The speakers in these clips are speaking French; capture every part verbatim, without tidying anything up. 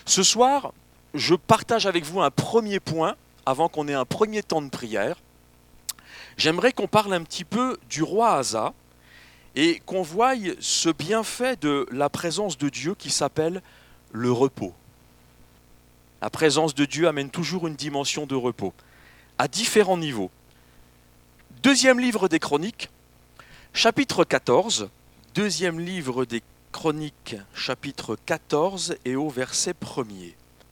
Ce soir, je partage avec vous un premier point, avant qu'on ait un premier temps de prière. J'aimerais qu'on parle un petit peu du roi Asa et qu'on voie ce bienfait de la présence de Dieu qui s'appelle le repos. La présence de Dieu amène toujours une dimension de repos, à différents niveaux. Deuxième livre des Chroniques, chapitre quatorze, deuxième livre des Chroniques, chapitre quatorze et au verset premier.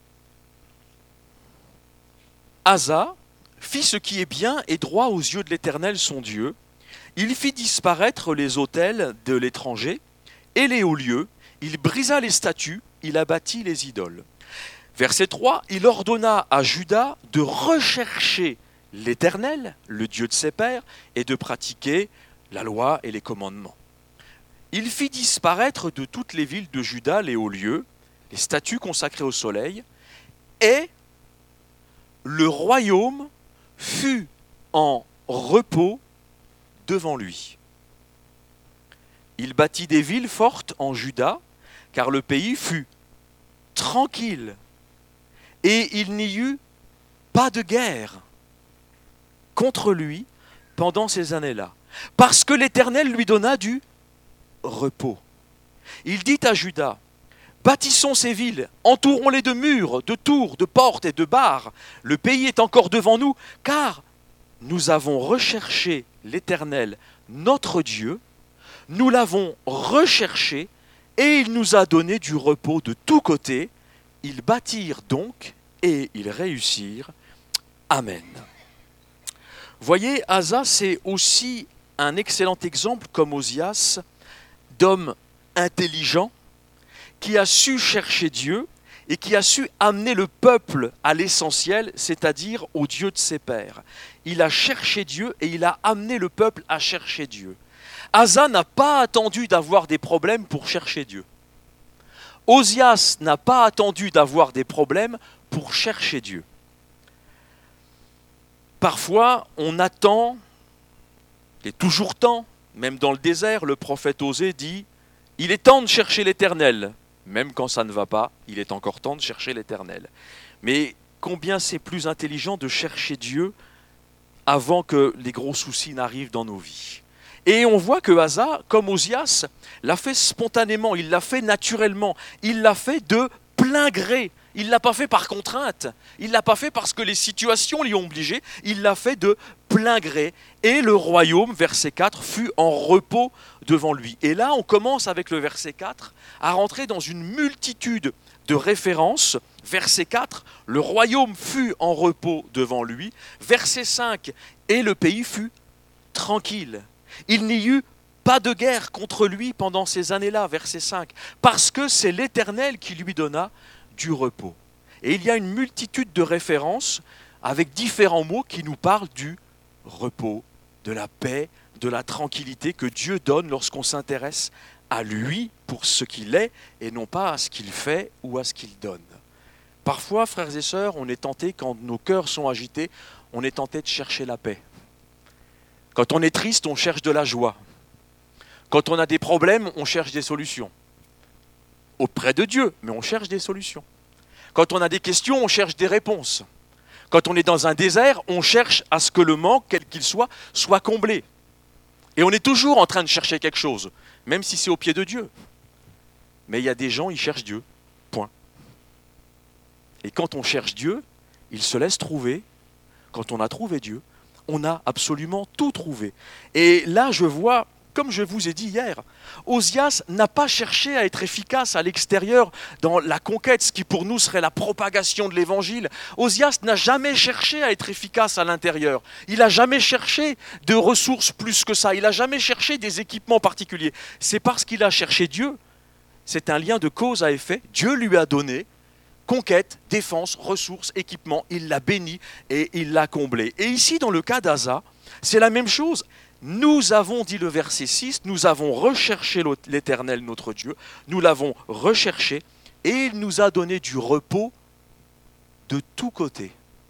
Asa fit ce qui est bien et droit aux yeux de l'Éternel son Dieu. Il fit disparaître les autels de l'étranger et les hauts lieux. Il brisa les statues, il abattit les idoles. Verset trois, il ordonna à Juda de rechercher l'Éternel, le Dieu de ses pères, et de pratiquer la loi et les commandements. Il fit disparaître de toutes les villes de Juda les hauts lieux, les statues consacrées au soleil, et le royaume fut en repos devant lui. Il bâtit des villes fortes en Juda, car le pays fut tranquille, et il n'y eut pas de guerre contre lui pendant ces années-là, parce que l'Éternel lui donna du repos. Il dit à Juda, bâtissons ces villes, entourons-les de murs, de tours, de portes et de barres. Le pays est encore devant nous, car nous avons recherché l'Éternel, notre Dieu, nous l'avons recherché et il nous a donné du repos de tous côtés. Ils bâtirent donc et ils réussirent. Amen. Voyez, Asa, c'est aussi un excellent exemple, comme Osias, d'homme intelligent qui a su chercher Dieu et qui a su amener le peuple à l'essentiel, c'est-à-dire au Dieu de ses pères. Il a cherché Dieu et il a amené le peuple à chercher Dieu. Asa n'a pas attendu d'avoir des problèmes pour chercher Dieu. Osias n'a pas attendu d'avoir des problèmes pour chercher Dieu. Parfois, on attend, il est toujours temps, même dans le désert, le prophète Osée dit « Il est temps de chercher l'Éternel ». Même quand ça ne va pas, il est encore temps de chercher l'Éternel. Mais combien c'est plus intelligent de chercher Dieu avant que les gros soucis n'arrivent dans nos vies. Et on voit que Asa, comme Osias, l'a fait spontanément, il l'a fait naturellement, il l'a fait de plein gré. Il ne l'a pas fait par contrainte, il ne l'a pas fait parce que les situations l'y ont obligé, il l'a fait de plein gré. Et le royaume, verset quatre, fut en repos devant lui. Et là, on commence avec le verset quatre à rentrer dans une multitude de références. Verset quatre, le royaume fut en repos devant lui. Verset cinq, et le pays fut tranquille. Il n'y eut pas de guerre contre lui pendant ces années-là, verset cinq, parce que c'est l'Éternel qui lui donna du repos. Et il y a une multitude de références avec différents mots qui nous parlent du repos, de la paix, de la tranquillité que Dieu donne lorsqu'on s'intéresse à lui pour ce qu'il est et non pas à ce qu'il fait ou à ce qu'il donne. Parfois, frères et sœurs, on est tenté, quand nos cœurs sont agités, on est tenté de chercher la paix. Quand on est triste, on cherche de la joie. Quand on a des problèmes, on cherche des solutions. Auprès de Dieu, mais on cherche des solutions. Quand on a des questions, on cherche des réponses. Quand on est dans un désert, on cherche à ce que le manque, quel qu'il soit, soit comblé. Et on est toujours en train de chercher quelque chose, même si c'est au pied de Dieu. Mais il y a des gens, ils cherchent Dieu, point. Et quand on cherche Dieu, il se laisse trouver. Quand on a trouvé Dieu, on a absolument tout trouvé. Et là, je vois, comme je vous ai dit hier, Osias n'a pas cherché à être efficace à l'extérieur dans la conquête, ce qui pour nous serait la propagation de l'évangile. Osias n'a jamais cherché à être efficace à l'intérieur. Il n'a jamais cherché de ressources plus que ça. Il n'a jamais cherché des équipements particuliers. C'est parce qu'il a cherché Dieu. C'est un lien de cause à effet. Dieu lui a donné conquête, défense, ressources, équipements. Il l'a béni et il l'a comblé. Et ici, dans le cas d'Asa, c'est la même chose. Nous avons, dit le verset six, nous avons recherché l'Éternel notre Dieu, nous l'avons recherché et il nous a donné du repos de tous côtés.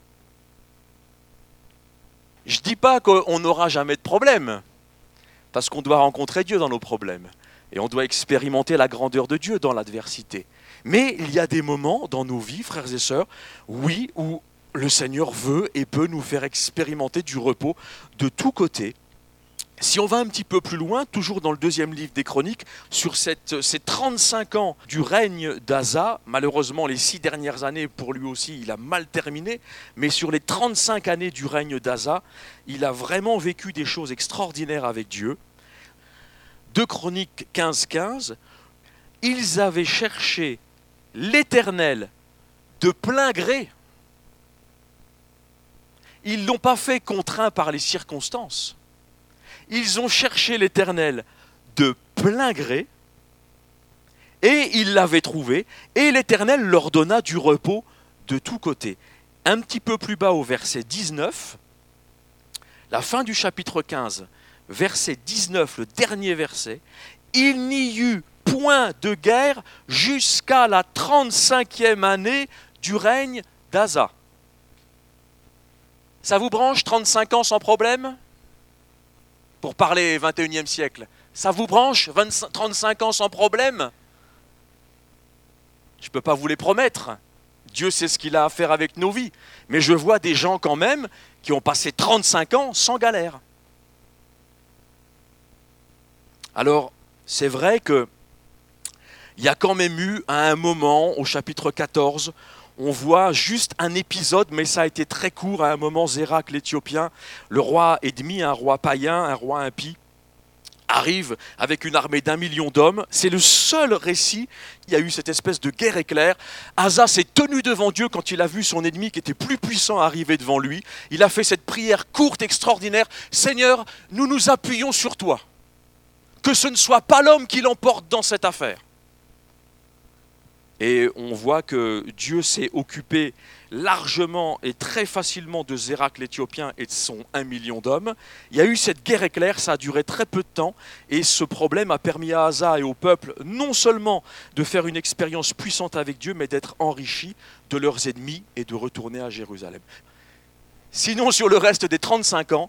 Je ne dis pas qu'on n'aura jamais de problème, parce qu'on doit rencontrer Dieu dans nos problèmes et on doit expérimenter la grandeur de Dieu dans l'adversité. Mais il y a des moments dans nos vies, frères et sœurs, oui, où le Seigneur veut et peut nous faire expérimenter du repos de tous côtés. Si on va un petit peu plus loin, toujours dans le deuxième livre des Chroniques, sur cette, ces trente-cinq ans du règne d'Asa, malheureusement les six dernières années pour lui aussi il a mal terminé, mais sur les trente-cinq années du règne d'Asa, il a vraiment vécu des choses extraordinaires avec Dieu. deux Chroniques quinze quinze, ils avaient cherché l'Éternel de plein gré. Ils ne l'ont pas fait contraint par les circonstances. Ils ont cherché l'Éternel de plein gré et ils l'avaient trouvé et l'Éternel leur donna du repos de tous côtés. Un petit peu plus bas au verset dix-neuf, la fin du chapitre quinze, verset dix-neuf, le dernier verset, « Il n'y eut point de guerre jusqu'à la trente-cinquième année du règne d'Asa. » Ça vous branche, trente-cinq ans sans problème ? Pour parler vingt et unième siècle. Ça vous branche, vingt-cinq, trente-cinq ans sans problème? Je ne peux pas vous les promettre. Dieu sait ce qu'il a à faire avec nos vies. Mais je vois des gens quand même qui ont passé trente-cinq ans sans galère. Alors, c'est vrai qu'il y a quand même eu, à un moment, au chapitre quatorze, on voit juste un épisode, mais ça a été très court. À un moment, Zérak l'Éthiopien, le roi ennemi, un roi païen, un roi impie, arrive avec une armée d'un million d'hommes. C'est le seul récit. Il y a eu cette espèce de guerre éclair. Asa s'est tenu devant Dieu quand il a vu son ennemi qui était plus puissant arriver devant lui. Il a fait cette prière courte, extraordinaire. « Seigneur, nous nous appuyons sur toi. Que ce ne soit pas l'homme qui l'emporte dans cette affaire. » Et on voit que Dieu s'est occupé largement et très facilement de Zérak l'Éthiopien et de son un million d'hommes. Il y a eu cette guerre éclair, ça a duré très peu de temps, et ce problème a permis à Asa et au peuple non seulement de faire une expérience puissante avec Dieu, mais d'être enrichis de leurs ennemis et de retourner à Jérusalem. Sinon, sur le reste des trente-cinq ans,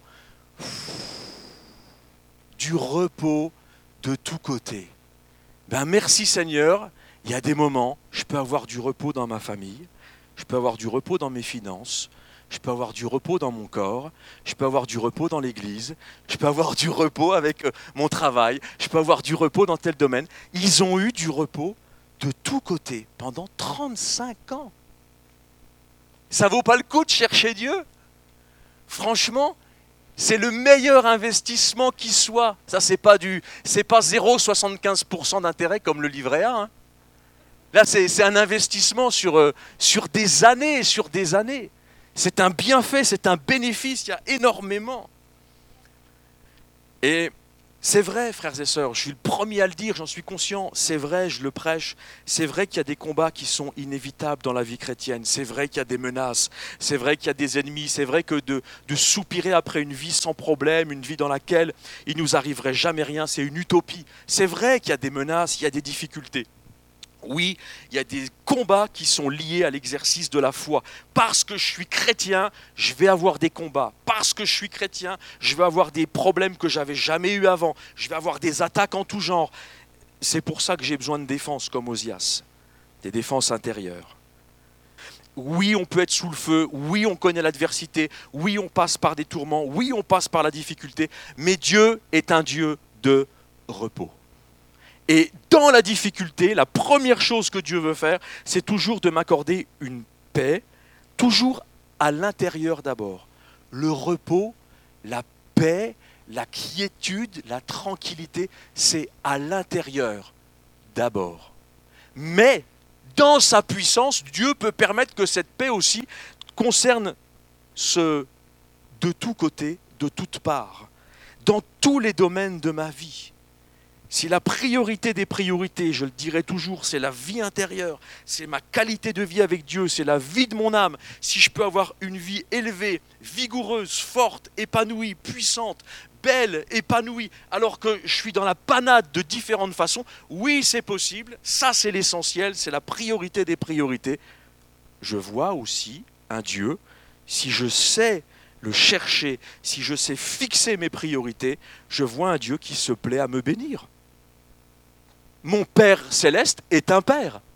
du repos de tous côtés. Ben merci Seigneur. Il y a des moments, je peux avoir du repos dans ma famille, je peux avoir du repos dans mes finances, je peux avoir du repos dans mon corps, je peux avoir du repos dans l'église, je peux avoir du repos avec mon travail, je peux avoir du repos dans tel domaine. Ils ont eu du repos de tous côtés pendant trente-cinq ans. Ça vaut pas le coup de chercher Dieu? Franchement, c'est le meilleur investissement qui soit. Ça, c'est pas du, c'est pas zéro virgule soixante-quinze pour cent d'intérêt comme le livret A, hein. Là, c'est, c'est un investissement sur, euh, sur des années, sur des années. C'est un bienfait, c'est un bénéfice, il y a énormément. Et c'est vrai, frères et sœurs, je suis le premier à le dire, j'en suis conscient, c'est vrai, je le prêche, c'est vrai qu'il y a des combats qui sont inévitables dans la vie chrétienne, c'est vrai qu'il y a des menaces, c'est vrai qu'il y a des ennemis, c'est vrai que de, de soupirer après une vie sans problème, une vie dans laquelle il ne nous arriverait jamais rien, c'est une utopie. C'est vrai qu'il y a des menaces, il y a des difficultés. Oui, il y a des combats qui sont liés à l'exercice de la foi. Parce que je suis chrétien, je vais avoir des combats. Parce que je suis chrétien, je vais avoir des problèmes que je n'avais jamais eus avant. Je vais avoir des attaques en tout genre. C'est pour ça que j'ai besoin de défense comme Osias, des défenses intérieures. Oui, on peut être sous le feu. Oui, on connaît l'adversité. Oui, on passe par des tourments. Oui, on passe par la difficulté. Mais Dieu est un Dieu de repos. Et dans la difficulté, la première chose que Dieu veut faire, c'est toujours de m'accorder une paix, toujours à l'intérieur d'abord. Le repos, la paix, la quiétude, la tranquillité, c'est à l'intérieur d'abord. Mais dans sa puissance, Dieu peut permettre que cette paix aussi concerne ce de tous côtés, de toutes parts, dans tous les domaines de ma vie. Si la priorité des priorités, je le dirai toujours, c'est la vie intérieure, c'est ma qualité de vie avec Dieu, c'est la vie de mon âme, si je peux avoir une vie élevée, vigoureuse, forte, épanouie, puissante, belle, épanouie, alors que je suis dans la panade de différentes façons, oui, c'est possible, ça c'est l'essentiel, c'est la priorité des priorités. Je vois aussi un Dieu, si je sais le chercher, si je sais fixer mes priorités, je vois un Dieu qui se plaît à me bénir. Mon Père céleste est un Père.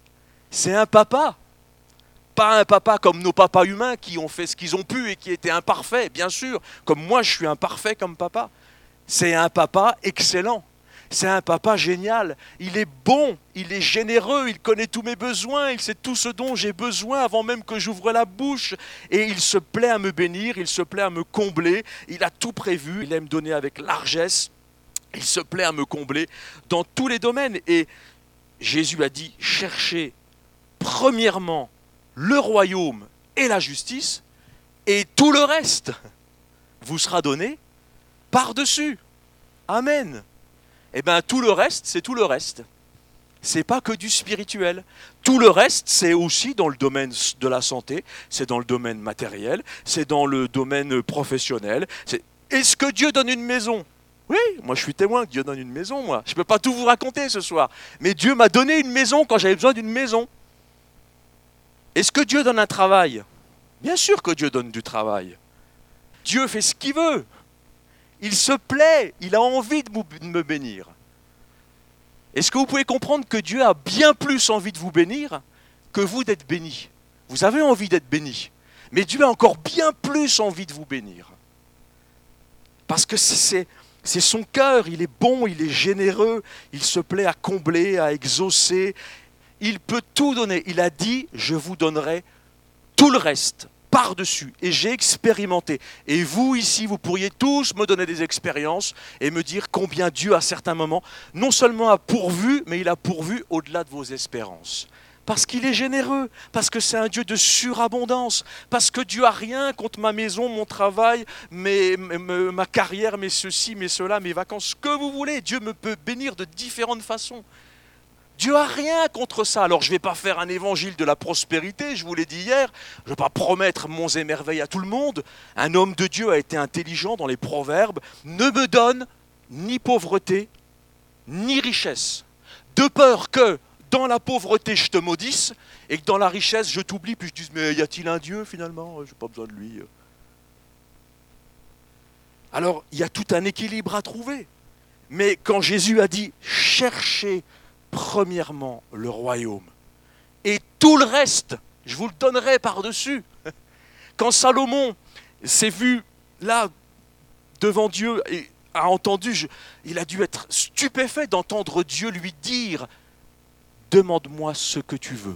C'est un papa. Pas un papa comme nos papas humains qui ont fait ce qu'ils ont pu et qui étaient imparfaits, bien sûr, comme moi je suis imparfait comme papa. C'est un papa excellent. C'est un papa génial. Il est bon, il est généreux, il connaît tous mes besoins, il sait tout ce dont j'ai besoin avant même que j'ouvre la bouche. Et il se plaît à me bénir, il se plaît à me combler. Il a tout prévu, il aime donner avec largesse. Il se plaît à me combler dans tous les domaines. Et Jésus a dit, cherchez premièrement le royaume et la justice, et tout le reste vous sera donné par-dessus. Amen. Eh bien, tout le reste, c'est tout le reste. C'est pas que du spirituel. Tout le reste, c'est aussi dans le domaine de la santé, c'est dans le domaine matériel, c'est dans le domaine professionnel. C'est... Est-ce que Dieu donne une maison ? Oui, moi je suis témoin que Dieu donne une maison, moi. Je ne peux pas tout vous raconter ce soir. Mais Dieu m'a donné une maison quand j'avais besoin d'une maison. Est-ce que Dieu donne un travail ? Bien sûr que Dieu donne du travail. Dieu fait ce qu'il veut. Il se plaît, il a envie de me bénir. Est-ce que vous pouvez comprendre que Dieu a bien plus envie de vous bénir que vous d'être béni ? Vous avez envie d'être béni, mais Dieu a encore bien plus envie de vous bénir. Parce que c'est, c'est son cœur, il est bon, il est généreux, il se plaît à combler, à exaucer. Il peut tout donner. Il a dit, je vous donnerai tout le reste, par-dessus. Et j'ai expérimenté. Et vous, ici, vous pourriez tous me donner des expériences et me dire combien Dieu, à certains moments, non seulement a pourvu, mais il a pourvu au-delà de vos espérances. Parce qu'il est généreux, parce que c'est un Dieu de surabondance, parce que Dieu n'a rien contre ma maison, mon travail, mes, mes, ma carrière, mes ceci, mes cela, mes vacances, ce que vous voulez. Dieu me peut bénir de différentes façons. Dieu n'a rien contre ça. Alors je ne vais pas faire un évangile de la prospérité, je vous l'ai dit hier, je ne vais pas promettre monts et merveilles à tout le monde. Un homme de Dieu a été intelligent dans les proverbes. Ne me donne ni pauvreté, ni richesse, de peur que dans la pauvreté je te maudisse et que dans la richesse je t'oublie, puis je dise mais y a-t-il un Dieu finalement ? Je n'ai pas besoin de lui. Alors il y a tout un équilibre à trouver. Mais quand Jésus a dit cherchez premièrement le royaume et tout le reste, je vous le donnerai par-dessus. Quand Salomon s'est vu là devant Dieu et a entendu, je, il a dû être stupéfait d'entendre Dieu lui dire « Demande-moi ce que tu veux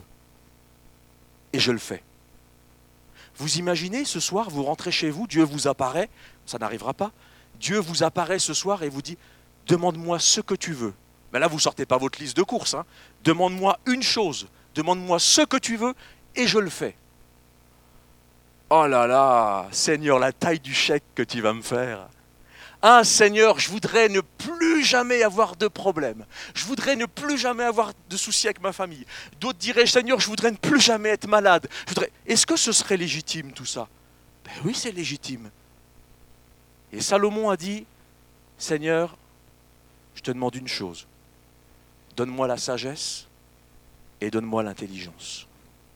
et je le fais ». Vous imaginez ce soir, vous rentrez chez vous, Dieu vous apparaît, ça n'arrivera pas, Dieu vous apparaît ce soir et vous dit « Demande-moi ce que tu veux ». Ben là, vous ne sortez pas votre liste de courses. Hein. Demande-moi une chose, demande-moi ce que tu veux et je le fais. Oh là là, Seigneur, la taille du chèque que tu vas me faire. Ah Seigneur, je voudrais ne plus jamais avoir de problème. Je voudrais ne plus jamais avoir de soucis avec ma famille. D'autres diraient, Seigneur, je voudrais ne plus jamais être malade. Je voudrais... Est-ce que ce serait légitime tout ça ? Ben oui, c'est légitime. Et Salomon a dit, Seigneur, je te demande une chose. Donne-moi la sagesse et donne-moi l'intelligence.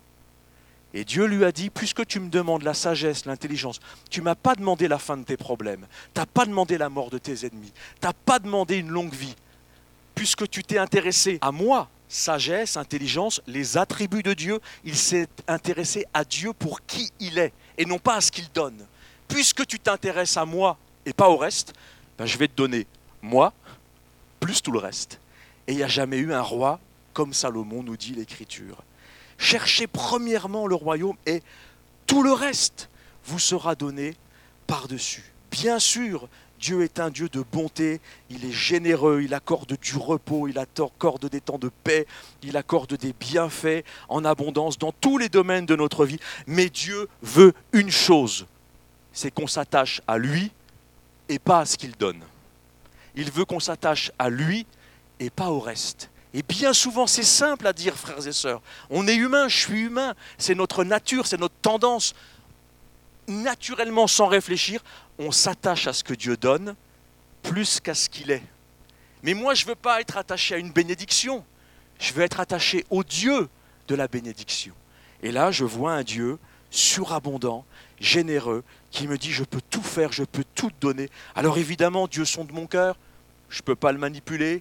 Et Dieu lui a dit, puisque tu me demandes la sagesse, l'intelligence, tu ne m'as pas demandé la fin de tes problèmes, tu n'as pas demandé la mort de tes ennemis, tu n'as pas demandé une longue vie. Puisque tu t'es intéressé à moi, sagesse, intelligence, les attributs de Dieu, il s'est intéressé à Dieu pour qui il est et non pas à ce qu'il donne. Puisque tu t'intéresses à moi et pas au reste, ben je vais te donner moi plus tout le reste. Et il n'y a jamais eu un roi comme Salomon, nous dit l'Écriture. Cherchez premièrement le royaume et tout le reste vous sera donné par-dessus. Bien sûr, Dieu est un Dieu de bonté, il est généreux, il accorde du repos, il accorde des temps de paix, il accorde des bienfaits en abondance dans tous les domaines de notre vie. Mais Dieu veut une chose, c'est qu'on s'attache à lui et pas à ce qu'il donne. Il veut qu'on s'attache à lui et pas au reste. Et bien souvent, c'est simple à dire, frères et sœurs. On est humain, je suis humain. C'est notre nature, c'est notre tendance. Naturellement, sans réfléchir, on s'attache à ce que Dieu donne plus qu'à ce qu'il est. Mais moi, je ne veux pas être attaché à une bénédiction. Je veux être attaché au Dieu de la bénédiction. Et là, je vois un Dieu surabondant, généreux, qui me dit, je peux tout faire, je peux tout donner. Alors évidemment, Dieu sonde mon cœur. Je ne peux pas le manipuler.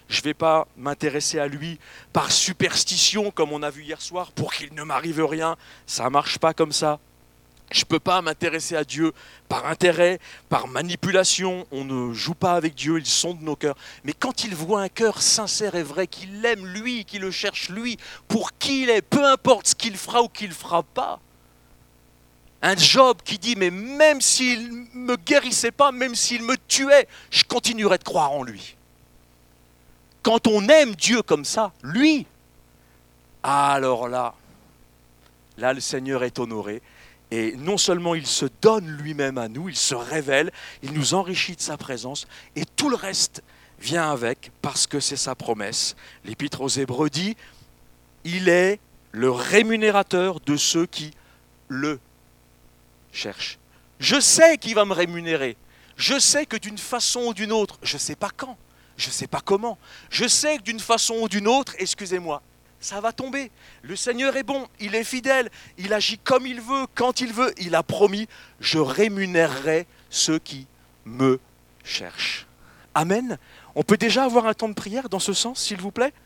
Je ne vais pas m'intéresser à lui par superstition, comme on a vu hier soir, pour qu'il ne m'arrive rien. Ça ne marche pas comme ça. Je ne peux pas m'intéresser à Dieu par intérêt, par manipulation. On ne joue pas avec Dieu, il sonde nos cœurs. Mais quand il voit un cœur sincère et vrai, qu'il l'aime lui, qu'il le cherche lui, pour qui il est, peu importe ce qu'il fera ou qu'il ne fera pas. Un Job qui dit, mais même s'il ne me guérissait pas, même s'il me tuait, je continuerai de croire en lui. Quand on aime Dieu comme ça, lui, alors là, là le Seigneur est honoré. Et non seulement il se donne lui-même à nous, il se révèle, il nous enrichit de sa présence, et tout le reste vient avec, parce que c'est sa promesse. L'Épître aux Hébreux dit, il est le rémunérateur de ceux qui le cherchent. Je sais qu'il va me rémunérer. Je sais que d'une façon ou d'une autre, je ne sais pas quand, je ne sais pas comment, je sais que d'une façon ou d'une autre, excusez-moi, ça va tomber. Le Seigneur est bon, il est fidèle, il agit comme il veut, quand il veut. Il a promis, je rémunérerai ceux qui me cherchent. Amen. On peut déjà avoir un temps de prière dans ce sens, s'il vous plaît?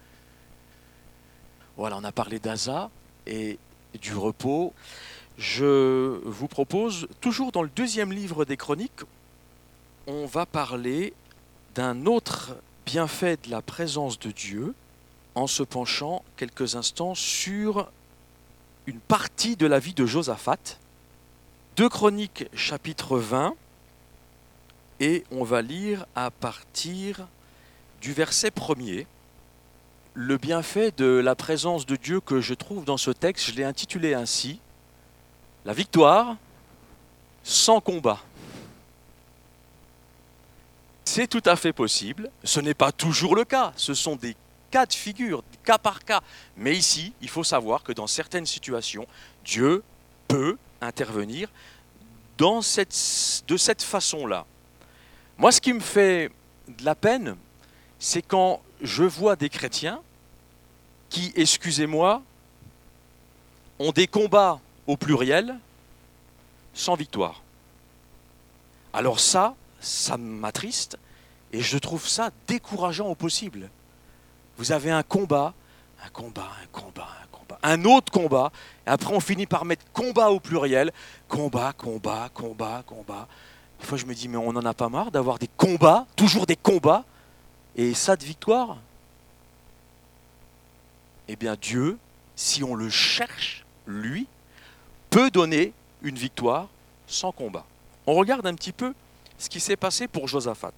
Voilà, on a parlé d'Asa et du repos. Je vous propose, toujours dans le deuxième livre des Chroniques, on va parler d'un autre bienfait de la présence de Dieu, en se penchant quelques instants sur une partie de la vie de Josaphat. deux Chroniques chapitre vingt, et on va lire à partir du verset premier. Le bienfait de la présence de Dieu que je trouve dans ce texte, je l'ai intitulé ainsi, « La victoire sans combat ». C'est tout à fait possible, ce n'est pas toujours le cas, ce sont des cas de figure, cas par cas. Mais ici, il faut savoir que dans certaines situations, Dieu peut intervenir dans cette, de cette façon-là. Moi, ce qui me fait de la peine, c'est quand je vois des chrétiens qui, excusez-moi, ont des combats au pluriel sans victoire. Alors ça, ça m'attriste et je trouve ça décourageant au possible. Vous avez un combat, un combat, un combat, un combat, un autre combat, et après on finit par mettre combat au pluriel, combat, combat, combat, combat. Des fois je me dis, mais on n'en a pas marre d'avoir des combats, toujours des combats, et ça de victoire? Eh bien Dieu, si on le cherche, lui, peut donner une victoire sans combat. On regarde un petit peu ce qui s'est passé pour Josaphat.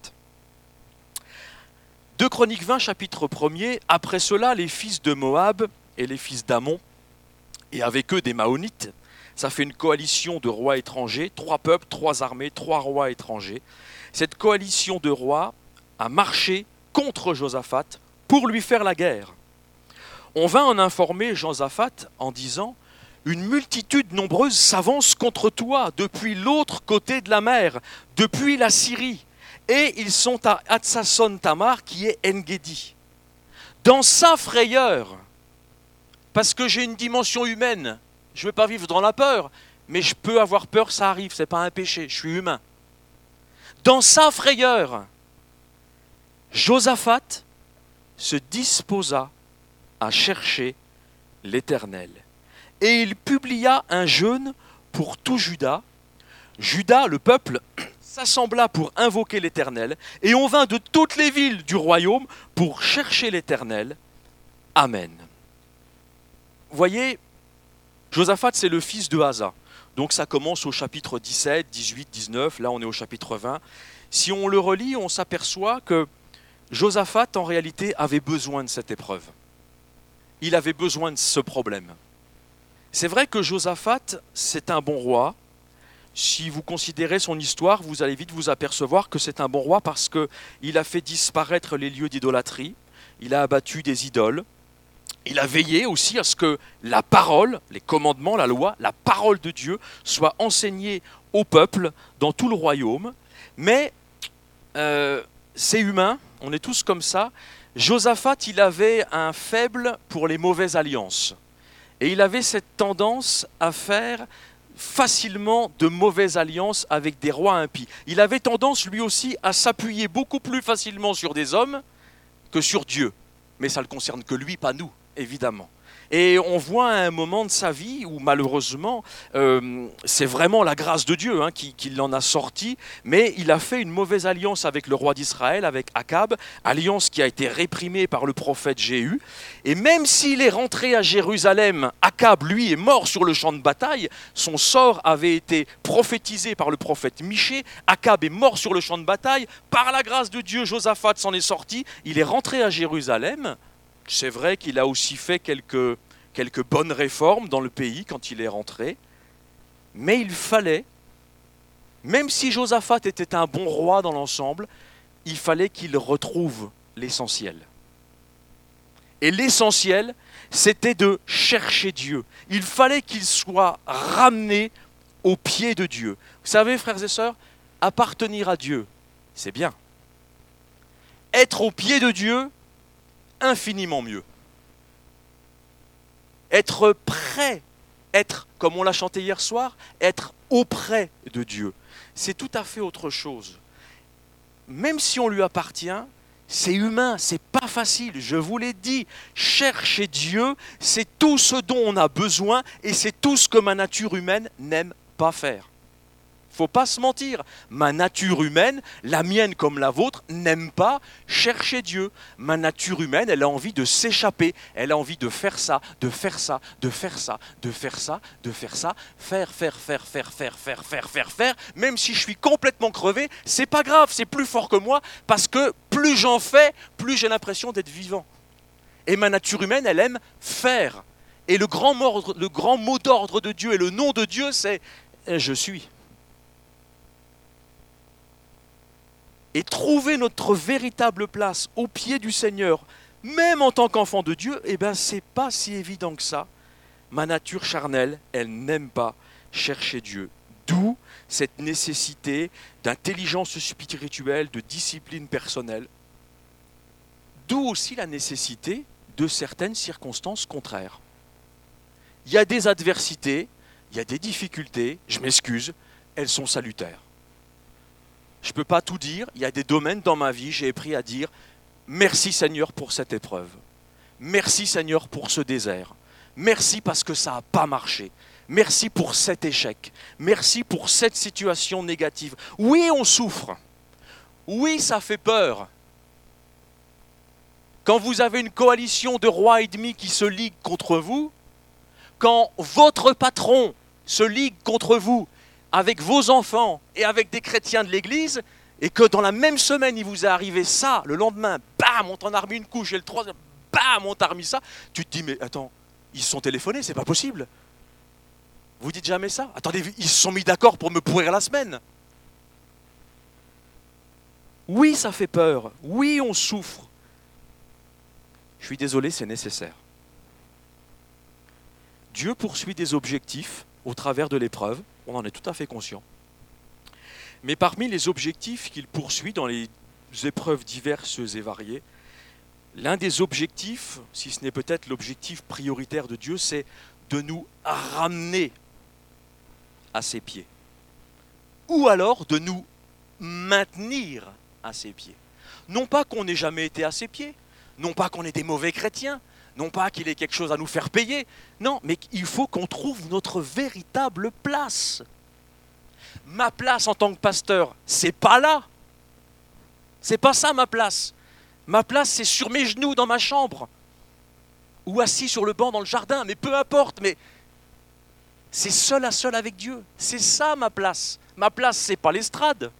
deux Chroniques vingt, chapitre premier, après cela, les fils de Moab et les fils d'Ammon, et avec eux des Maonites, ça fait une coalition de rois étrangers, trois peuples, trois armées, trois rois étrangers. Cette coalition de rois a marché contre Josaphat pour lui faire la guerre. On vint en informer Josaphat en disant « Une multitude nombreuse s'avance contre toi depuis l'autre côté de la mer, depuis la Syrie. » Et ils sont à Hatsasson Tamar, qui est En-Gedi. Dans sa frayeur, parce que j'ai une dimension humaine, je ne veux pas vivre dans la peur, mais je peux avoir peur, ça arrive, ce n'est pas un péché, je suis humain. Dans sa frayeur, Josaphat se disposa à chercher l'Éternel. Et il publia un jeûne pour tout Juda. Juda, le peuple, s'assembla pour invoquer l'Éternel, et on vint de toutes les villes du royaume pour chercher l'Éternel. Amen. Vous voyez, Josaphat, c'est le fils de Asa. Donc ça commence au chapitre dix-sept, dix-huit, dix-neuf, là on est au chapitre vingt. Si on le relit, on s'aperçoit que Josaphat, en réalité, avait besoin de cette épreuve. Il avait besoin de ce problème. C'est vrai que Josaphat, c'est un bon roi. Si vous considérez son histoire, vous allez vite vous apercevoir que c'est un bon roi parce qu'il a fait disparaître les lieux d'idolâtrie, il a abattu des idoles, il a veillé aussi à ce que la parole, les commandements, la loi, la parole de Dieu soit enseignée au peuple dans tout le royaume. Mais euh, c'est humain, on est tous comme ça. Josaphat, il avait un faible pour les mauvaises alliances. Et il avait cette tendance à faire facilement de mauvaises alliances avec des rois impies. Il avait tendance lui aussi à s'appuyer beaucoup plus facilement sur des hommes que sur Dieu. Mais ça ne le concerne que lui, pas nous, évidemment. Et on voit un moment de sa vie où malheureusement, euh, c'est vraiment la grâce de Dieu hein, qui, qui l'en a sorti, mais il a fait une mauvaise alliance avec le roi d'Israël, avec Akab, alliance qui a été réprimée par le prophète Jéhu. Et même s'il est rentré à Jérusalem, Akab, lui, est mort sur le champ de bataille, son sort avait été prophétisé par le prophète Michée, Akab est mort sur le champ de bataille, par la grâce de Dieu, Josaphat s'en est sorti, il est rentré à Jérusalem. C'est vrai qu'il a aussi fait quelques, quelques bonnes réformes dans le pays quand il est rentré, mais il fallait, même si Josaphat était un bon roi dans l'ensemble, il fallait qu'il retrouve l'essentiel. Et l'essentiel, c'était de chercher Dieu. Il fallait qu'il soit ramené au pied de Dieu. Vous savez, frères et sœurs, appartenir à Dieu, c'est bien. Être au pied de Dieu, infiniment mieux. Être prêt, être, comme on l'a chanté hier soir, être auprès de Dieu, c'est tout à fait autre chose. Même si on lui appartient, c'est humain, c'est pas facile, je vous l'ai dit. Chercher Dieu, c'est tout ce dont on a besoin et c'est tout ce que ma nature humaine n'aime pas faire. Il ne faut pas se mentir, ma nature humaine, la mienne comme la vôtre, n'aime pas chercher Dieu. Ma nature humaine, elle a envie de s'échapper, elle a envie de faire ça, de faire ça, de faire ça, de faire ça, de faire ça, faire, faire, faire, faire, faire, faire, faire, faire, faire, même si je suis complètement crevé, c'est pas grave, c'est plus fort que moi, parce que plus j'en fais, plus j'ai l'impression d'être vivant. Et ma nature humaine, elle aime faire. Et le grand mot, le grand mot d'ordre de Dieu et le nom de Dieu, c'est « je suis ». Et trouver notre véritable place au pied du Seigneur, même en tant qu'enfant de Dieu, eh bien, ce n'est pas si évident que ça. Ma nature charnelle, elle n'aime pas chercher Dieu. D'où cette nécessité d'intelligence spirituelle, de discipline personnelle. D'où aussi la nécessité de certaines circonstances contraires. Il y a des adversités, il y a des difficultés, je m'excuse, elles sont salutaires. Je ne peux pas tout dire, il y a des domaines dans ma vie, j'ai appris à dire « Merci Seigneur pour cette épreuve. Merci Seigneur pour ce désert. Merci parce que ça n'a pas marché. Merci pour cet échec. Merci pour cette situation négative. » Oui, on souffre. Oui, ça fait peur. Quand vous avez une coalition de rois ennemis qui se liguent contre vous, quand votre patron se ligue contre vous, avec vos enfants et avec des chrétiens de l'église, et que dans la même semaine, il vous est arrivé ça, le lendemain, bam, on t'en a remis une couche, et le troisième, bam, on t'a remis ça, tu te dis, mais attends, ils se sont téléphonés, c'est pas possible. Vous dites jamais ça? Attendez, ils se sont mis d'accord pour me pourrir la semaine. Oui, ça fait peur. Oui, on souffre. Je suis désolé, c'est nécessaire. Dieu poursuit des objectifs au travers de l'épreuve, on en est tout à fait conscient. Mais parmi les objectifs qu'il poursuit dans les épreuves diverses et variées, l'un des objectifs, si ce n'est peut-être l'objectif prioritaire de Dieu, c'est de nous ramener à ses pieds. Ou alors de nous maintenir à ses pieds. Non pas qu'on n'ait jamais été à ses pieds, non pas qu'on ait des mauvais chrétiens, non pas qu'il ait quelque chose à nous faire payer, non, mais il faut qu'on trouve notre véritable place. Ma place en tant que pasteur, c'est pas là. C'est pas ça ma place. Ma place, c'est sur mes genoux dans ma chambre, ou assis sur le banc dans le jardin, mais peu importe, mais c'est seul à seul avec Dieu. C'est ça ma place. Ma place, c'est pas l'estrade.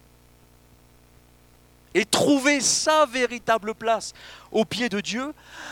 Et trouver sa véritable place au pied de Dieu,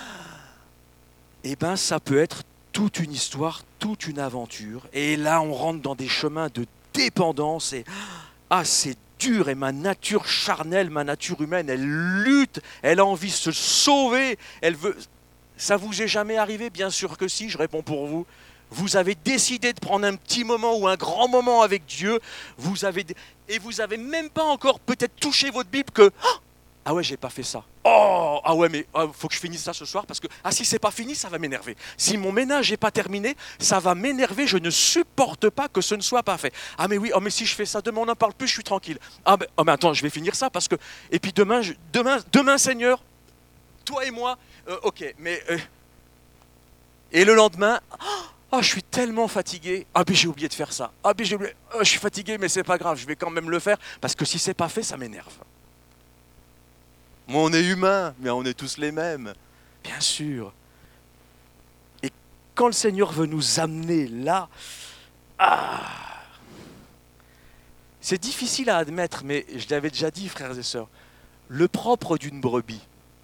eh bien, ça peut être toute une histoire, toute une aventure. Et là, on rentre dans des chemins de dépendance. Et ah, c'est dur. Et ma nature charnelle, ma nature humaine, elle lutte. Elle a envie de se sauver. Elle veut. Ça vous est jamais arrivé? Bien sûr que si. Je réponds pour vous. Vous avez décidé de prendre un petit moment ou un grand moment avec Dieu. Vous avez et vous avez même pas encore peut-être touché votre Bible que ah ouais, j'ai pas fait ça. Oh, ah ouais, mais il oh, faut que je finisse ça ce soir parce que ah si c'est pas fini, ça va m'énerver. Si mon ménage n'est pas terminé, ça va m'énerver. Je ne supporte pas que ce ne soit pas fait. Ah mais oui, oh mais si je fais ça demain, on n'en parle plus, je suis tranquille. Ah mais, oh, mais attends, je vais finir ça parce que et puis demain, je, demain, demain, Seigneur, toi et moi, euh, ok, mais... euh, Et le lendemain, oh, je suis tellement fatigué, ah puis j'ai oublié de faire ça, ah puis j'ai oublié, oh, je suis fatigué, mais c'est pas grave, je vais quand même le faire, parce que si c'est pas fait, ça m'énerve. Moi, on est humain, mais on est tous les mêmes, bien sûr. Et quand le Seigneur veut nous amener là, ah, c'est difficile à admettre, mais je l'avais déjà dit, frères et sœurs, le propre d'une brebis,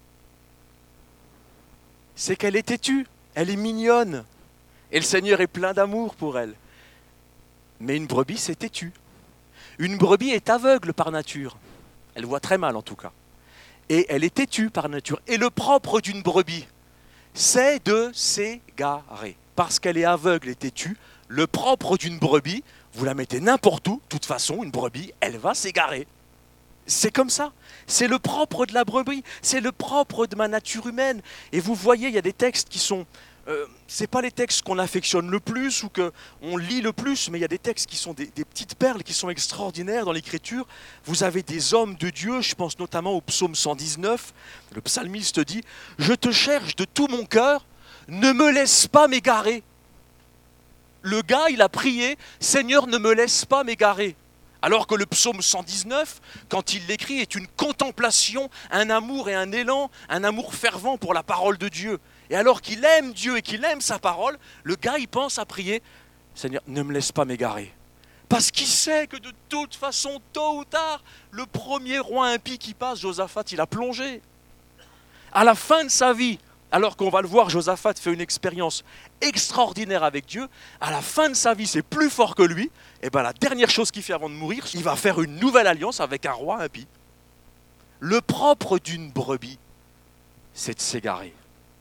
c'est qu'elle est têtue, elle est mignonne, et le Seigneur est plein d'amour pour elle. Mais une brebis, c'est têtu. Une brebis est aveugle par nature, elle voit très mal en tout cas, et elle est têtue par nature. Et le propre d'une brebis, c'est de s'égarer. Parce qu'elle est aveugle et têtue, le propre d'une brebis, vous la mettez n'importe où, de toute façon, une brebis, elle va s'égarer. C'est comme ça. C'est le propre de la brebis, c'est le propre de ma nature humaine. Et vous voyez, il y a des textes qui sont... Euh, ce n'est pas les textes qu'on affectionne le plus ou qu'on lit le plus, mais il y a des textes qui sont des, des petites perles, qui sont extraordinaires dans l'Écriture. Vous avez des hommes de Dieu, je pense notamment au psaume cent dix-neuf. Le psalmiste dit « Je te cherche de tout mon cœur, ne me laisse pas m'égarer. » Le gars, il a prié « Seigneur, ne me laisse pas m'égarer. » Alors que le psaume cent dix-neuf, quand il l'écrit, est une contemplation, un amour et un élan, un amour fervent pour la parole de Dieu. Et alors qu'il aime Dieu et qu'il aime sa parole, le gars, il pense à prier « Seigneur, ne me laisse pas m'égarer. » Parce qu'il sait que de toute façon, tôt ou tard, le premier roi impie qui passe, Josaphat, il a plongé. À la fin de sa vie, alors qu'on va le voir, Josaphat fait une expérience extraordinaire avec Dieu, à la fin de sa vie, c'est plus fort que lui, et bien la dernière chose qu'il fait avant de mourir, il va faire une nouvelle alliance avec un roi impie. Le propre d'une brebis, c'est de s'égarer.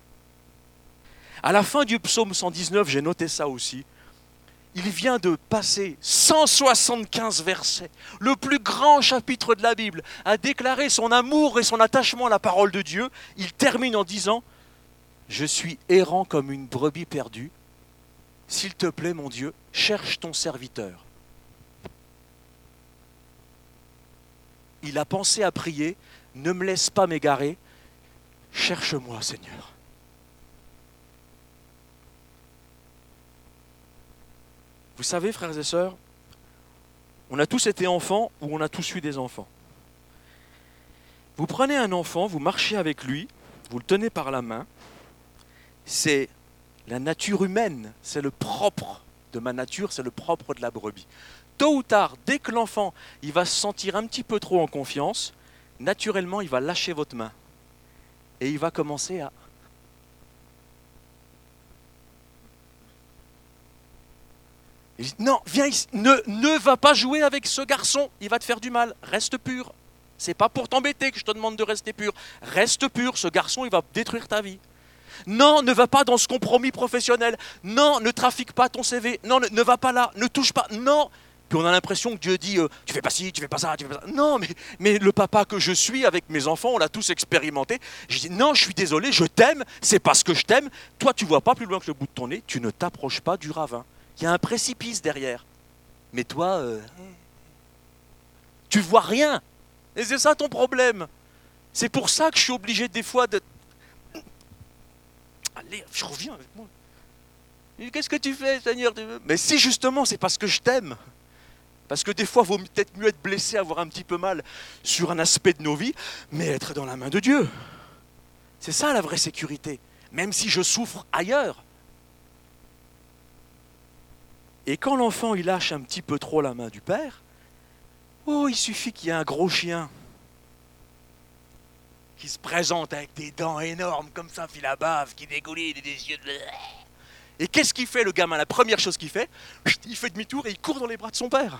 À la fin du psaume cent dix-neuf, j'ai noté ça aussi, il vient de passer cent soixante-quinze versets, le plus grand chapitre de la Bible, à déclarer son amour et son attachement à la parole de Dieu. Il termine en disant « Je suis errant comme une brebis perdue. S'il te plaît, mon Dieu, cherche ton serviteur. » Il a pensé à prier « Ne me laisse pas m'égarer, cherche-moi, Seigneur. » Vous savez, frères et sœurs, on a tous été enfants ou on a tous eu des enfants. Vous prenez un enfant, vous marchez avec lui, vous le tenez par la main, c'est la nature humaine, c'est le propre de ma nature, c'est le propre de la brebis. Tôt ou tard, dès que l'enfant il va se sentir un petit peu trop en confiance, naturellement, il va lâcher votre main et il va commencer à... Il dit, non, viens ici, ne, ne va pas jouer avec ce garçon, il va te faire du mal, reste pur. C'est pas pour t'embêter que je te demande de rester pur. Reste pur, ce garçon, il va détruire ta vie. Non, ne va pas dans ce compromis professionnel. Non, ne trafique pas ton C V. Non, ne, ne va pas là, ne touche pas. Non. Puis on a l'impression que Dieu dit, euh, tu fais pas ci, tu fais pas ça, tu fais pas ça. Non, mais, mais le papa que je suis avec mes enfants, on l'a tous expérimenté. Je dis, non, je suis désolé, je t'aime, c'est parce que je t'aime. Toi, tu vois pas plus loin que le bout de ton nez, tu ne t'approches pas du ravin. Il y a un précipice derrière. Mais toi, euh, tu vois rien. Et c'est ça ton problème. C'est pour ça que je suis obligé des fois de... Allez, je reviens avec moi. Qu'est-ce que tu fais, Seigneur? Mais si justement, c'est parce que je t'aime. Parce que des fois, il vaut peut-être mieux être blessé, avoir un petit peu mal sur un aspect de nos vies, mais être dans la main de Dieu. C'est ça la vraie sécurité. Même si je souffre ailleurs. Et quand l'enfant il lâche un petit peu trop la main du père, oh, il suffit qu'il y ait un gros chien qui se présente avec des dents énormes, comme ça, fil à bave, qui dégouline et des yeux de... Et qu'est-ce qu'il fait, le gamin? La première chose qu'il fait, il fait demi-tour et il court dans les bras de son père.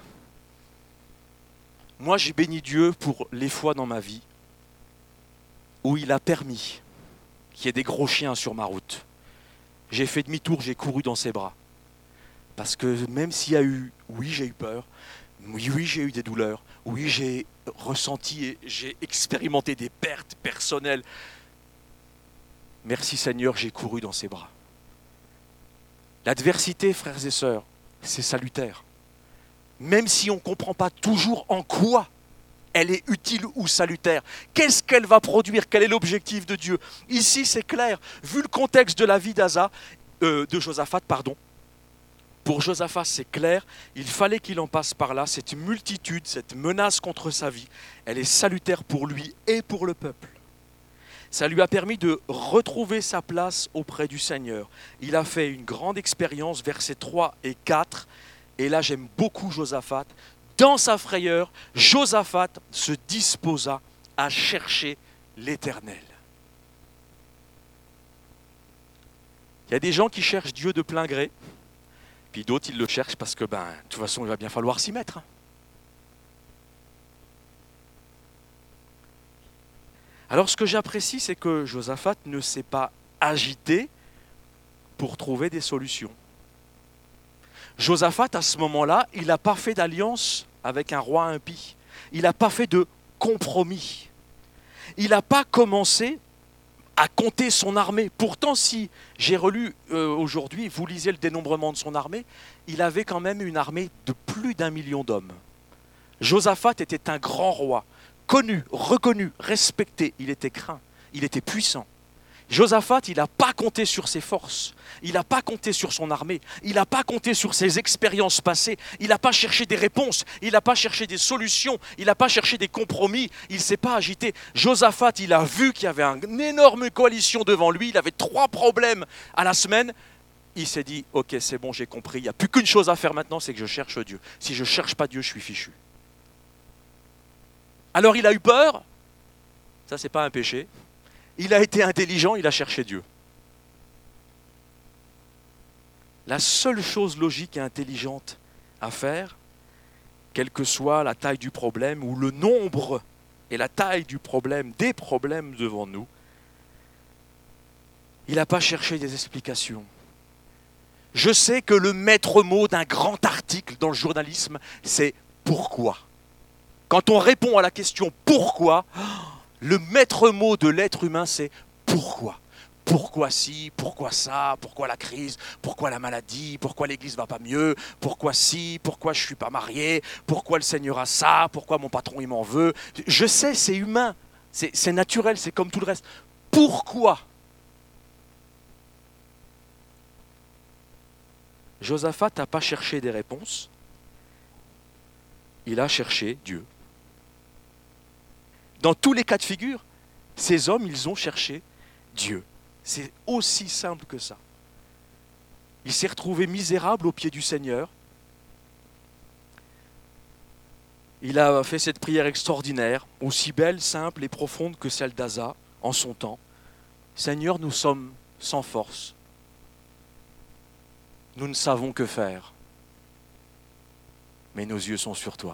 Moi, j'ai béni Dieu pour les fois dans ma vie où il a permis qu'il y ait des gros chiens sur ma route. J'ai fait demi-tour, j'ai couru dans ses bras. Parce que même s'il y a eu, oui, j'ai eu peur, oui, oui, j'ai eu des douleurs, oui, j'ai ressenti et j'ai expérimenté des pertes personnelles. Merci Seigneur, j'ai couru dans ses bras. L'adversité, frères et sœurs, c'est salutaire. Même si on ne comprend pas toujours en quoi elle est utile ou salutaire? Qu'est-ce qu'elle va produire? Quel est l'objectif de Dieu? Ici, c'est clair, vu le contexte de la vie d'Asa, euh, de Josaphat, pardon. Pour Josaphat, c'est clair, il fallait qu'il en passe par là. Cette multitude, cette menace contre sa vie, elle est salutaire pour lui et pour le peuple. Ça lui a permis de retrouver sa place auprès du Seigneur. Il a fait une grande expérience, versets trois et quatre. Et là, j'aime beaucoup Josaphat. Dans sa frayeur, Josaphat se disposa à chercher l'Éternel. Il y a des gens qui cherchent Dieu de plein gré, puis d'autres, ils le cherchent parce que, ben, de toute façon, il va bien falloir s'y mettre. Alors, ce que j'apprécie, c'est que Josaphat ne s'est pas agité pour trouver des solutions. Josaphat, à ce moment-là, il n'a pas fait d'alliance avec un roi impie. Il n'a pas fait de compromis. Il n'a pas commencé à compter son armée. Pourtant, si j'ai relu euh, aujourd'hui, vous lisez le dénombrement de son armée, il avait quand même une armée de plus d'un million d'hommes. Josaphat était un grand roi, connu, reconnu, respecté. Il était craint, il était puissant. Josaphat, il n'a pas compté sur ses forces, il n'a pas compté sur son armée, il n'a pas compté sur ses expériences passées, il n'a pas cherché des réponses, il n'a pas cherché des solutions, il n'a pas cherché des compromis, il ne s'est pas agité. Josaphat, il a vu qu'il y avait une énorme coalition devant lui, il avait trois problèmes à la semaine. Il s'est dit, ok, c'est bon, j'ai compris, il n'y a plus qu'une chose à faire maintenant, c'est que je cherche Dieu. Si je ne cherche pas Dieu, je suis fichu. Alors il a eu peur, ça c'est pas un péché. Il a été intelligent, il a cherché Dieu. La seule chose logique et intelligente à faire, quelle que soit la taille du problème ou le nombre et la taille du problème, des problèmes devant nous, il n'a pas cherché des explications. Je sais que le maître mot d'un grand article dans le journalisme, c'est « pourquoi ». Quand on répond à la question « pourquoi », le maître mot de l'être humain, c'est « pourquoi ». Pourquoi si, pourquoi ça, pourquoi la crise, pourquoi la maladie, pourquoi l'église va pas mieux, pourquoi si, pourquoi je suis pas marié, pourquoi le Seigneur a ça, pourquoi mon patron il m'en veut. Je sais, c'est humain, c'est, c'est naturel, c'est comme tout le reste. Pourquoi ? Josaphat n'a pas cherché des réponses, il a cherché Dieu. Dans tous les cas de figure, ces hommes, ils ont cherché Dieu. C'est aussi simple que ça. Il s'est retrouvé misérable aux pieds du Seigneur. Il a fait cette prière extraordinaire, aussi belle, simple et profonde que celle d'Asa en son temps. Seigneur, nous sommes sans force. Nous ne savons que faire. Mais nos yeux sont sur toi.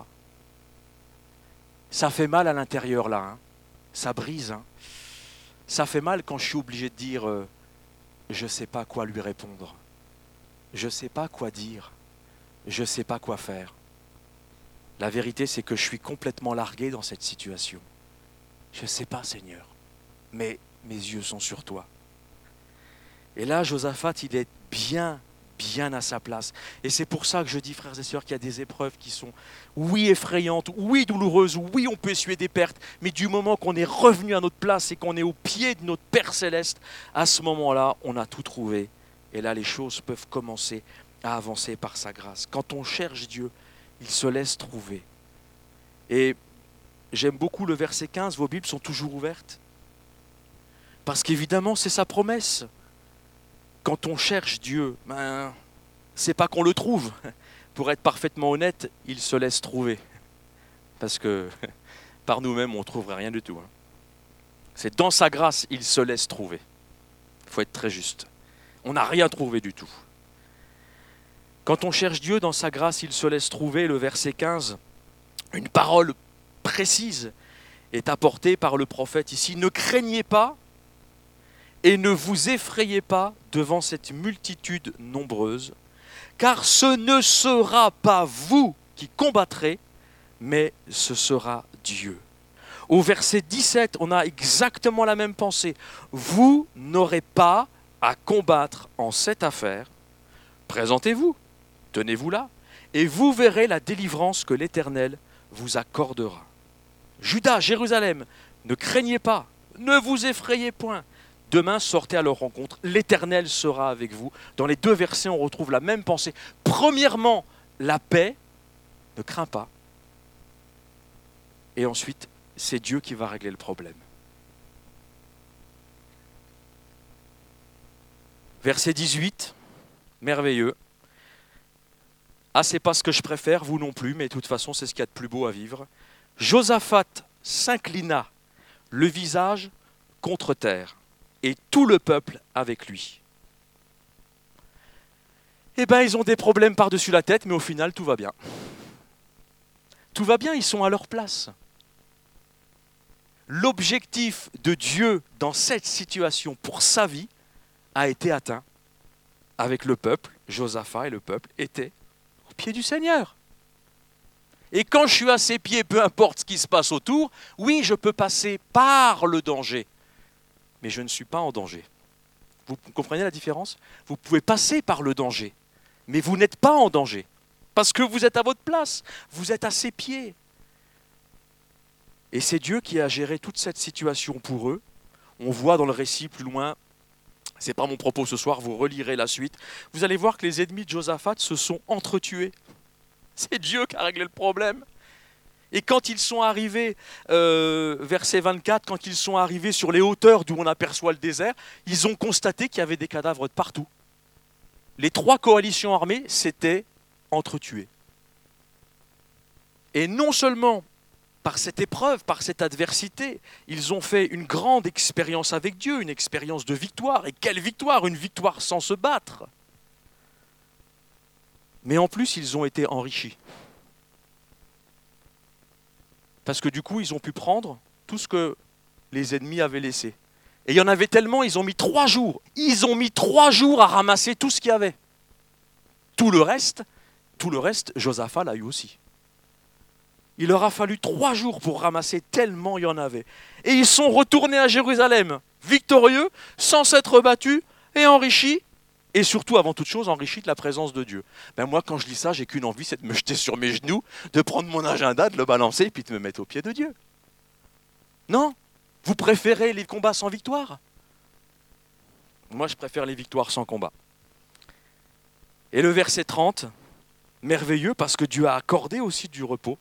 Ça fait mal à l'intérieur là, hein. Ça brise. Hein. Ça fait mal quand je suis obligé de dire euh, je ne sais pas quoi lui répondre, je ne sais pas quoi dire, je ne sais pas quoi faire. La vérité, c'est que je suis complètement largué dans cette situation. Je ne sais pas, Seigneur, mais mes yeux sont sur toi. Et là, Josaphat, il est bien, bien à sa place. Et c'est pour ça que je dis, frères et sœurs, qu'il y a des épreuves qui sont, oui, effrayantes, oui, douloureuses, oui, on peut essuyer des pertes, mais du moment qu'on est revenu à notre place et qu'on est au pied de notre Père Céleste, à ce moment-là, on a tout trouvé. Et là, les choses peuvent commencer à avancer par sa grâce. Quand on cherche Dieu, il se laisse trouver. Et j'aime beaucoup le verset quinze, vos Bibles sont toujours ouvertes. Parce qu'évidemment, c'est sa promesse. Quand on cherche Dieu, ben, c'est pas qu'on le trouve. Pour être parfaitement honnête, il se laisse trouver. Parce que par nous-mêmes, on ne trouverait rien du tout. C'est dans sa grâce, il se laisse trouver. Il faut être très juste. On n'a rien trouvé du tout. Quand on cherche Dieu dans sa grâce, il se laisse trouver. Le verset quinze, une parole précise est apportée par le prophète ici. Ne craignez pas et ne vous effrayez pas devant cette multitude nombreuse, car ce ne sera pas vous qui combattrez, mais ce sera Dieu. Au verset dix-sept, on a exactement la même pensée. Vous n'aurez pas à combattre en cette affaire. Présentez-vous, tenez-vous là, et vous verrez la délivrance que l'Éternel vous accordera. Juda, Jérusalem, ne craignez pas, ne vous effrayez point. Demain, sortez à leur rencontre, l'Éternel sera avec vous. Dans les deux versets, on retrouve la même pensée. Premièrement, la paix, ne crains pas. Et ensuite, c'est Dieu qui va régler le problème. Verset dix-huit, merveilleux. Ah, c'est pas ce que je préfère, vous non plus, mais de toute façon, c'est ce qu'il y a de plus beau à vivre. Josaphat s'inclina, le visage contre terre, et tout le peuple avec lui. Eh bien, ils ont des problèmes par-dessus la tête, mais au final, tout va bien. Tout va bien, ils sont à leur place. L'objectif de Dieu dans cette situation pour sa vie a été atteint avec le peuple. Josaphat et le peuple étaient au pied du Seigneur. Et quand je suis à ses pieds, peu importe ce qui se passe autour, oui, je peux passer par le danger, mais je ne suis pas en danger. Vous comprenez la différence? Vous pouvez passer par le danger, mais vous n'êtes pas en danger, parce que vous êtes à votre place, vous êtes à ses pieds. Et c'est Dieu qui a géré toute cette situation pour eux. On voit dans le récit plus loin, ce n'est pas mon propos ce soir, vous relirez la suite, vous allez voir que les ennemis de Josaphat se sont entretués. C'est Dieu qui a réglé le problème. Et quand ils sont arrivés, euh, verset vingt-quatre, quand ils sont arrivés sur les hauteurs d'où on aperçoit le désert, ils ont constaté qu'il y avait des cadavres de partout. Les trois coalitions armées s'étaient entretuées. Et non seulement par cette épreuve, par cette adversité, ils ont fait une grande expérience avec Dieu, une expérience de victoire. Et quelle victoire? Une victoire sans se battre. Mais en plus, ils ont été enrichis. Parce que du coup, ils ont pu prendre tout ce que les ennemis avaient laissé. Et il y en avait tellement, ils ont mis trois jours. Ils ont mis trois jours à ramasser tout ce qu'il y avait. Tout le reste, tout le reste, Josaphat l'a eu aussi. Il leur a fallu trois jours pour ramasser tellement il y en avait. Et ils sont retournés à Jérusalem, victorieux, sans s'être battus et enrichis. Et surtout, avant toute chose, enrichi de la présence de Dieu. Ben moi, quand je lis ça, j'ai qu'une envie, c'est de me jeter sur mes genoux, de prendre mon agenda, de le balancer, et puis de me mettre au pied de Dieu. Non? Vous préférez les combats sans victoire? Moi, je préfère les victoires sans combat. Et le verset trente, merveilleux, parce que Dieu a accordé aussi du repos.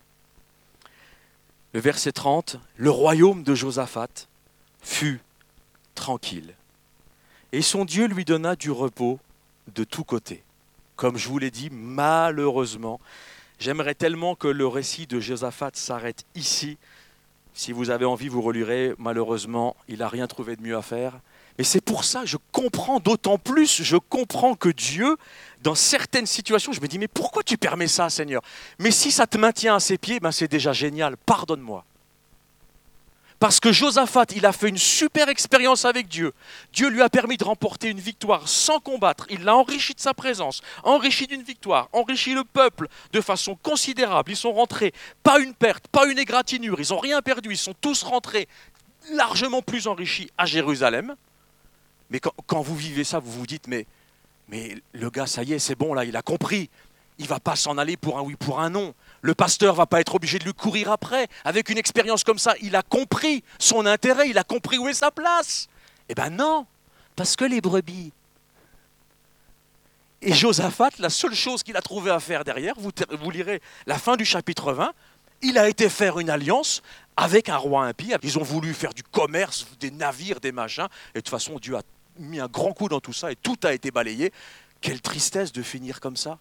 Le verset trente, le royaume de Josaphat fut tranquille. Et son Dieu lui donna du repos de tous côtés. Comme je vous l'ai dit, malheureusement, j'aimerais tellement que le récit de Josaphat s'arrête ici. Si vous avez envie, vous relirez. Malheureusement, il n'a rien trouvé de mieux à faire. Et c'est pour ça que je comprends d'autant plus, je comprends que Dieu, dans certaines situations, je me dis, mais pourquoi tu permets ça, Seigneur? Mais si ça te maintient à ses pieds, ben c'est déjà génial, pardonne-moi. Parce que Josaphat, il a fait une super expérience avec Dieu. Dieu lui a permis de remporter une victoire sans combattre. Il l'a enrichi de sa présence, enrichi d'une victoire, enrichi le peuple de façon considérable. Ils sont rentrés, pas une perte, pas une égratignure, ils n'ont rien perdu. Ils sont tous rentrés largement plus enrichis à Jérusalem. Mais quand, quand vous vivez ça, vous vous dites, mais, mais le gars, ça y est, c'est bon, là, il a compris. Il ne va pas s'en aller pour un oui, pour un non. Le pasteur ne va pas être obligé de lui courir après. Avec une expérience comme ça, il a compris son intérêt, il a compris où est sa place. Eh bien non, parce que les brebis. Et Josaphat, la seule chose qu'il a trouvé à faire derrière, vous, vous lirez la fin du chapitre vingt, il a été faire une alliance avec un roi impie. Ils ont voulu faire du commerce, des navires, des machins. Et de toute façon, Dieu a mis un grand coup dans tout ça et tout a été balayé. Quelle tristesse de finir comme ça.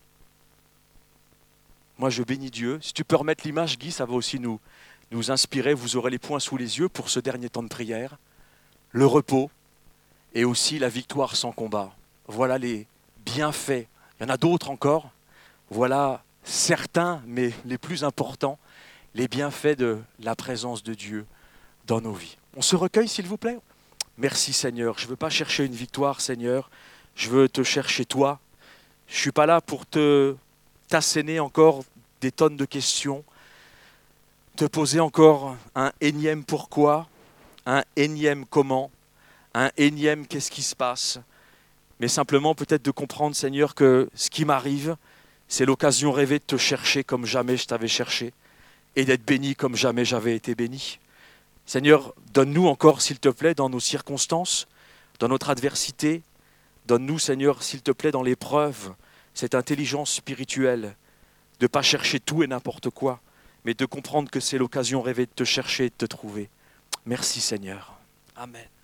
Moi, je bénis Dieu. Si tu peux remettre l'image, Guy, ça va aussi nous, nous inspirer. Vous aurez les points sous les yeux pour ce dernier temps de prière. Le repos et aussi la victoire sans combat. Voilà les bienfaits. Il y en a d'autres encore. Voilà certains, mais les plus importants, les bienfaits de la présence de Dieu dans nos vies. On se recueille, s'il vous plaît? Merci, Seigneur. Je ne veux pas chercher une victoire, Seigneur. Je veux te chercher, toi. Je ne suis pas là pour te t'asséner encore des tonnes de questions, te poser encore un énième pourquoi, un énième comment, un énième qu'est-ce qui se passe, mais simplement peut-être de comprendre, Seigneur, que ce qui m'arrive, c'est l'occasion rêvée de te chercher comme jamais je t'avais cherché, et d'être béni comme jamais j'avais été béni. Seigneur, donne-nous encore, s'il te plaît, dans nos circonstances, dans notre adversité, donne-nous, Seigneur, s'il te plaît, dans l'épreuve, cette intelligence spirituelle, de ne pas chercher tout et n'importe quoi, mais de comprendre que c'est l'occasion rêvée de te chercher et de te trouver. Merci Seigneur. Amen.